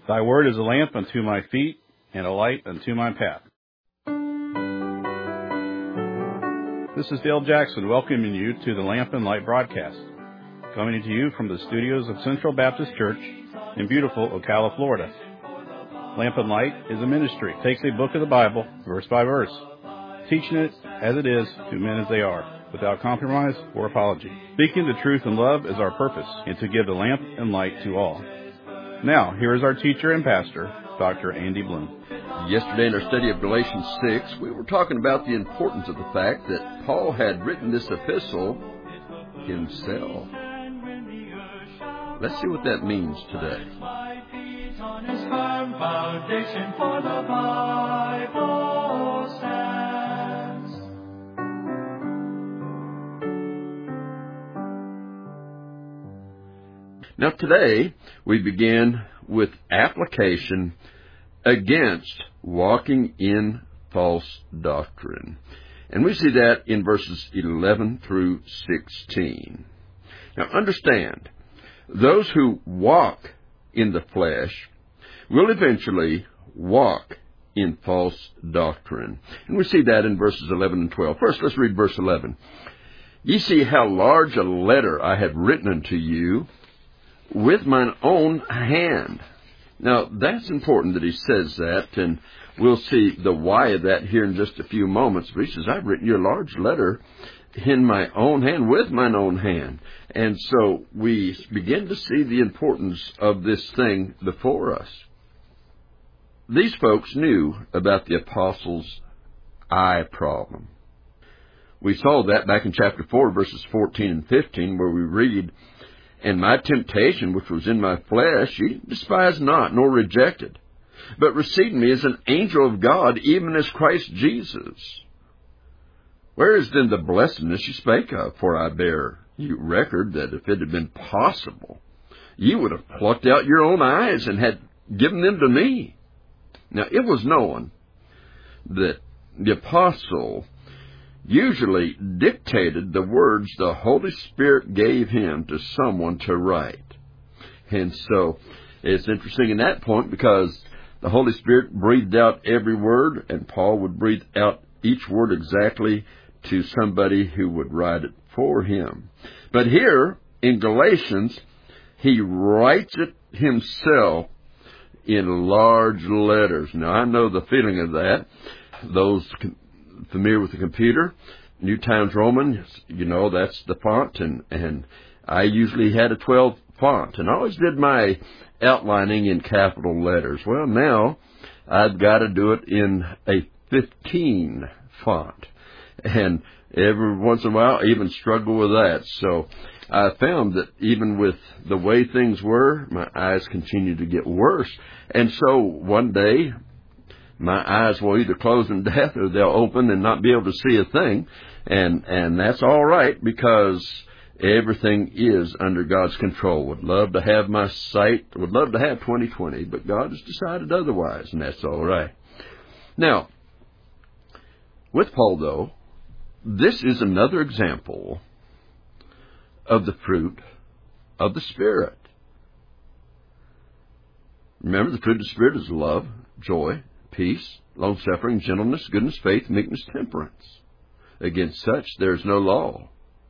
Thy word is a lamp unto my feet and a light unto my path. This is Dale Jackson welcoming you to the Lamp and Light broadcast, coming to you from the studios of Central Baptist Church in beautiful Ocala, Florida. Lamp and Light is a ministry. It takes a book of the Bible, verse by verse, teaching it as it is to men as they are, without compromise or apology. Speaking the truth in love is our purpose, and to give the lamp and light to all. Now, here is our teacher and pastor, Dr. Andy Bloom. Yesterday in our study of Galatians 6, we were talking about the importance of the fact that Paul had written this epistle himself. Let's see what that means today. Now today, we begin with application against walking in false doctrine. And we see that in verses 11 through 16. Now understand, those who walk in the flesh will eventually walk in false doctrine. And we see that in verses 11 and 12. First, let's read verse 11. Ye see how large a letter I have written unto you with mine own hand. Now, that's important that he says that, and we'll see the why of that here in just a few moments. But he says, I've written you a large letter in my own hand, with mine own hand. And so we begin to see the importance of this thing before us. These folks knew about the apostles' eye problem. We saw that back in chapter 4, verses 14 and 15, where we read, And my temptation, which was in my flesh, ye despised not, nor rejected, but received me as an angel of God, even as Christ Jesus. Where is then the blessedness ye spake of? For I bear you record that if it had been possible, ye would have plucked out your own eyes and had given them to me. Now, it was known that the apostle usually dictated the words the Holy Spirit gave him to someone to write. And so it's interesting in that point because the Holy Spirit breathed out every word, and Paul would breathe out each word exactly to somebody who would write it for him. But here in Galatians, he writes it himself in large letters. Now, I know the feeling of that. Those familiar with the computer, New Times Roman, you know, that's the font, and I usually had a 12 font, and I always did my outlining in capital letters. Well, now I've got to do it in a 15 font, and every once in a while I even struggle with that. So I found that even with the way things were, my eyes continued to get worse, and so one day my eyes will either close in death or they'll open and not be able to see a thing. And that's all right because everything is under God's control. Would love to have my sight, would love to have 20/20, but God has decided otherwise, and that's all right. Now, with Paul, though, this is another example of the fruit of the Spirit. Remember, the fruit of the Spirit is love, joy, peace, long-suffering, gentleness, goodness, faith, meekness, temperance. Against such there is no law.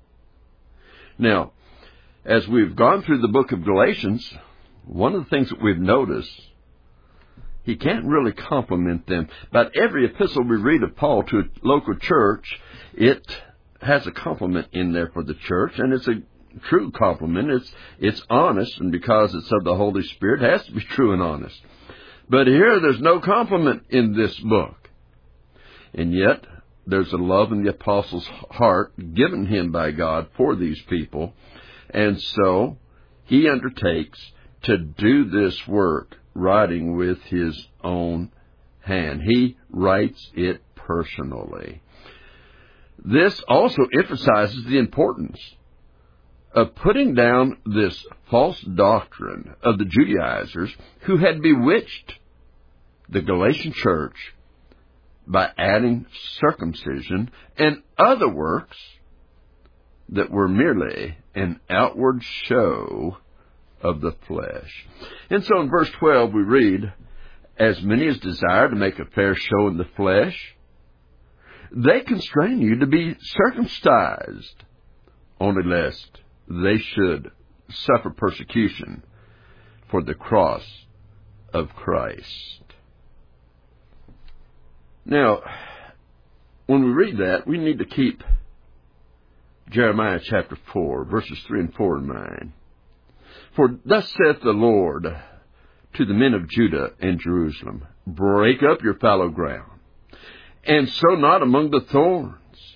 Now, as we've gone through the book of Galatians, one of the things that we've noticed, he can't really compliment them. But every epistle we read of Paul to a local church, it has a compliment in there for the church, and it's a true compliment. It's honest, and because it's of the Holy Spirit, it has to be true and honest. But here, there's no compliment in this book. And yet, there's a love in the apostle's heart given him by God for these people. And so, he undertakes to do this work, writing with his own hand. He writes it personally. This also emphasizes the importance of putting down this false doctrine of the Judaizers who had bewitched the Galatian church by adding circumcision and other works that were merely an outward show of the flesh. And so in verse 12 we read, as many as desire to make a fair show in the flesh, they constrain you to be circumcised, only lest they should suffer persecution for the cross of Christ. Now, when we read that, we need to keep Jeremiah chapter 4, verses 3 and 4 in mind. For thus saith the Lord to the men of Judah and Jerusalem, break up your fallow ground, and sow not among the thorns.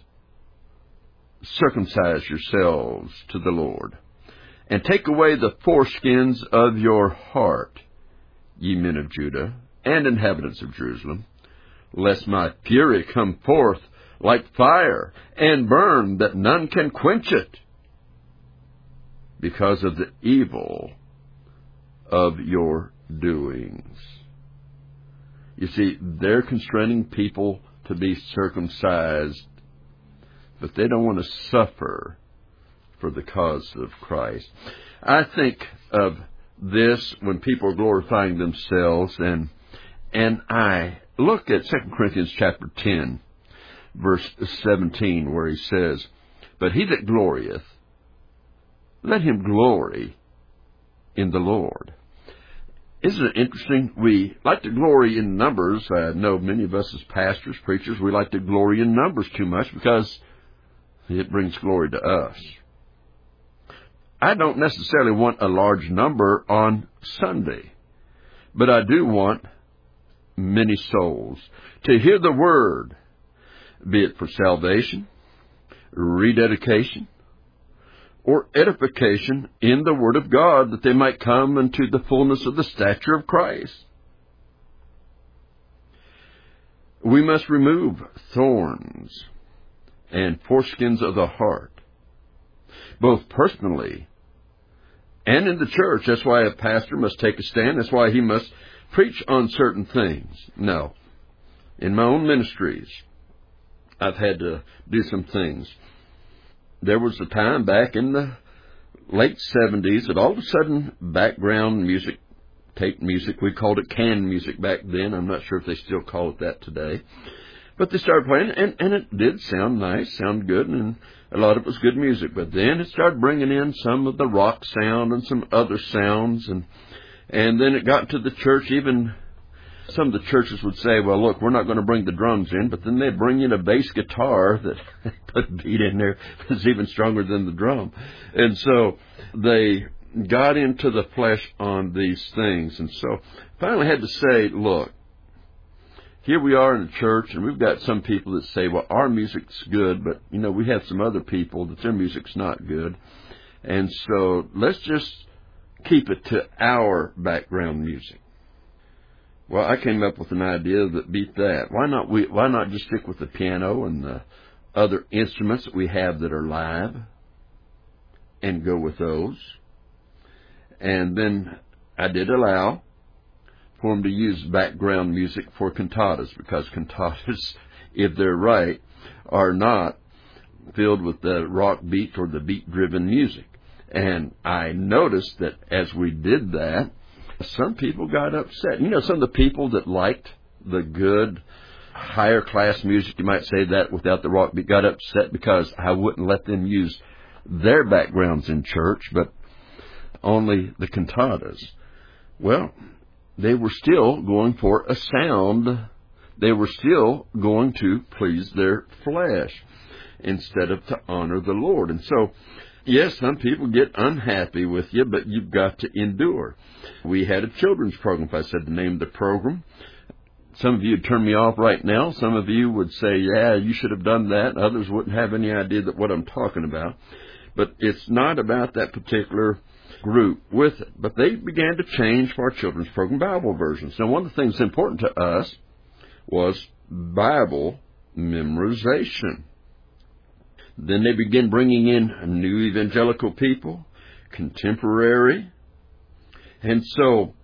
Circumcise yourselves to the Lord, and take away the foreskins of your heart, ye men of Judah and inhabitants of Jerusalem, lest my fury come forth like fire, and burn, that none can quench it, because of the evil of your doings. You see, they're constraining people to be circumcised, but they don't want to suffer for the cause of Christ. I think of this when people are glorifying themselves, and I look at 2 Corinthians chapter 10, verse 17, where he says, but he that glorieth, let him glory in the Lord. Isn't it interesting? We like to glory in numbers. I know many of us as pastors, preachers, we like to glory in numbers too much because it brings glory to us. I don't necessarily want a large number on Sunday, but I do want many souls to hear the Word, be it for salvation, rededication, or edification in the Word of God, that they might come unto the fullness of the stature of Christ. We must remove thorns and foreskins of the heart, both personally and in the church. That's why a pastor must take a stand. That's why he must preach on certain things. No. In my own ministries, I've had to do some things. There was a time back in the late 70s that all of a sudden background music, tape music, we called it canned music back then. I'm not sure if they still call it that today. But they started playing, and it did sound nice, sound good, and a lot of it was good music. But then it started bringing in some of the rock sound and some other sounds, and then it got to the church. Even some of the churches would say, well, look, we're not going to bring the drums in, but then they'd bring in a bass guitar that put a beat in there that's even stronger than the drum. And so they got into the flesh on these things. And so finally had to say, look, here we are in a church, and we've got some people that say, well, our music's good, but, we have some other people that their music's not good. And so let's just keep it to our background music. Well, I came up with an idea that beat that. Why not just stick with the piano and the other instruments that we have that are live and go with those? And then I did allow for them to use background music for cantatas, because cantatas, if they're right, are not filled with the rock beat or the beat-driven music. And I noticed that as we did that, some people got upset. Some of the people that liked the good, higher class music, you might say that without the rock beat, got upset because I wouldn't let them use their backgrounds in church, but only the cantatas. Well, they were still going for a sound. They were still going to please their flesh instead of to honor the Lord. And so, yes, some people get unhappy with you, but you've got to endure. We had a children's program. If I said the name of the program, some of you would turn me off right now. Some of you would say, yeah, you should have done that. Others wouldn't have any idea that what I'm talking about. But it's not about that particular group with it. But they began to change for our children's program Bible versions. Now, one of the things important to us was Bible memorization. Then they began bringing in new evangelical people, contemporary. And so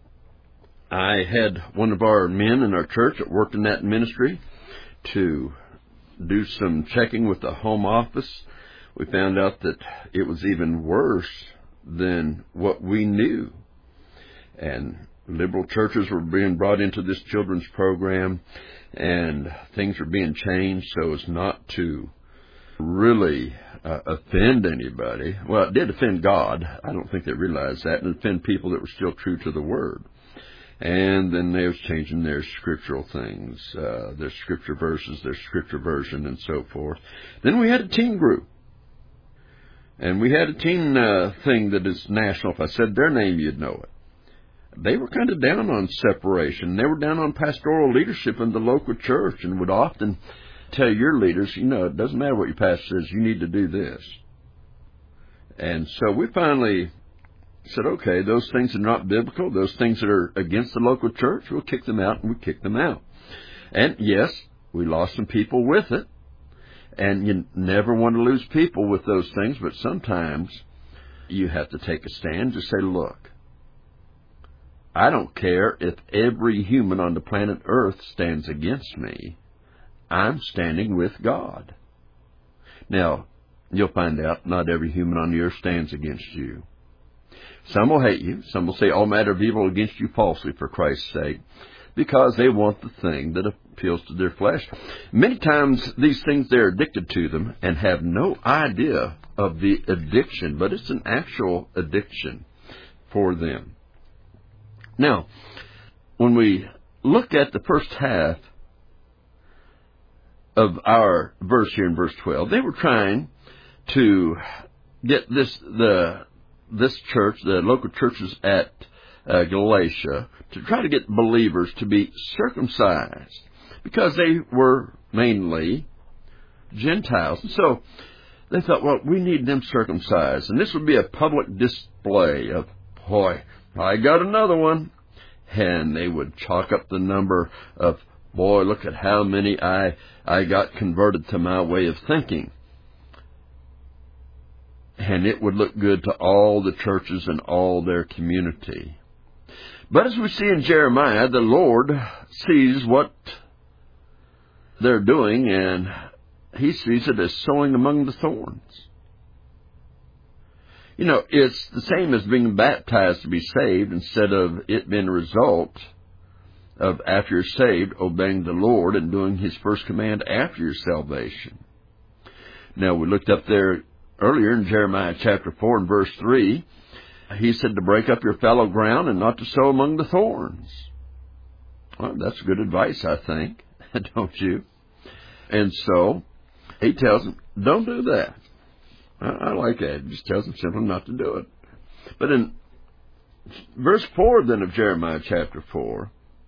I had one of our men in our church that worked in that ministry to do some checking with the home office. We found out that it was even worse than what we knew. And liberal churches were being brought into this children's program, and things were being changed so as not to really offend anybody. Well, it did offend God. I don't think they realized that, and offend people that were still true to the Word. And then they was changing their scriptural things, their scripture verses, their scripture version, and so forth. Then we had a teen group. And we had a teen thing that is national. If I said their name, you'd know it. They were kind of down on separation. They were down on pastoral leadership in the local church, and would often tell your leaders, it doesn't matter what your pastor says, you need to do this. And so we finally said, okay, those things are not biblical. Those things that are against the local church, we'll kick them out, and we kicked them out. And yes, we lost some people with it. And you never want to lose people with those things, but sometimes you have to take a stand to say, look, I don't care if every human on the planet Earth stands against me. I'm standing with God. Now, you'll find out not every human on the earth stands against you. Some will hate you. Some will say all manner of evil against you falsely for Christ's sake, because they want the thing that appeals to their flesh. Many times these things, they're addicted to them and have no idea of the addiction, but it's an actual addiction for them. Now, when we look at the first half of our verse here in verse 12, they were trying to get this church, the local churches at Galatia, to try to get believers to be circumcised, because they were mainly Gentiles. And so they thought, well, we need them circumcised. And this would be a public display of, boy, I got another one. And they would chalk up the number of, boy, look at how many I got converted to my way of thinking. And it would look good to all the churches and all their community. But as we see in Jeremiah, the Lord sees what they're doing, and He sees it as sowing among the thorns. It's the same as being baptized to be saved, instead of it being a result of, after you're saved, obeying the Lord and doing His first command after your salvation. Now, we looked up there earlier in Jeremiah chapter 4 and verse 3, He said to break up your fallow ground and not to sow among the thorns. Well, that's good advice, I think, don't you? And so, He tells them, don't do that. I like that. He just tells them simply not to do it. But in verse 4 then of Jeremiah chapter 4,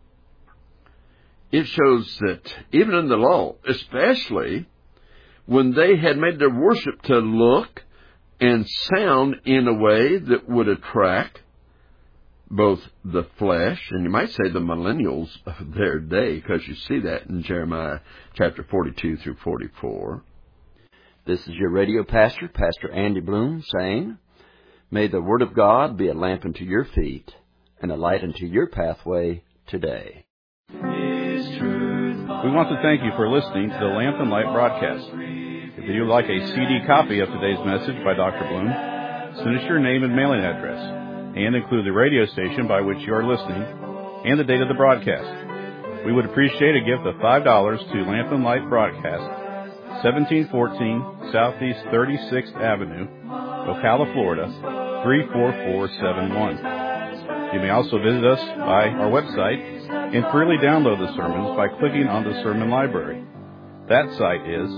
it shows that even in the law, especially when they had made their worship to look and sound in a way that would attract both the flesh, and you might say the millennials of their day, because you see that in Jeremiah chapter 42 through 44. This is your radio pastor, Pastor Andy Bloom, saying, may the Word of God be a lamp unto your feet and a light unto your pathway today. We want to thank you for listening to the Lamp and Light broadcast. If you would like a CD copy of today's message by Dr. Bloom, send us your name and mailing address, and include the radio station by which you are listening and the date of the broadcast. We would appreciate a gift of $5 to Lamp and Light Broadcast, 1714 Southeast 36th Avenue, Ocala, Florida, 34471. You may also visit us by our website and freely download the sermons by clicking on the sermon library. That site is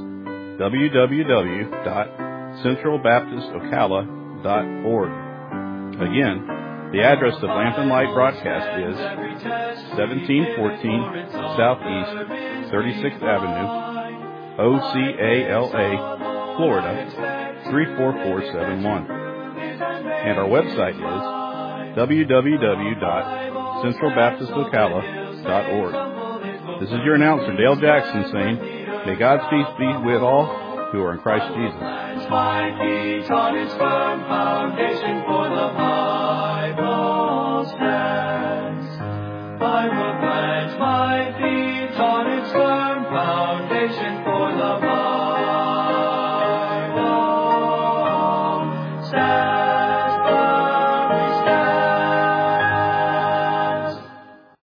www.centralbaptistocala.org. Again, the address of Lamp and Light Broadcast is 1714 Southeast 36th Avenue, Ocala, Florida, 34471. And our website is www.centralbaptistocala.org. This is your announcer, Dale Jackson, saying, may God's peace be with all who are in Christ Jesus. My feet on its firm foundation, for the Bible stands. I will plant my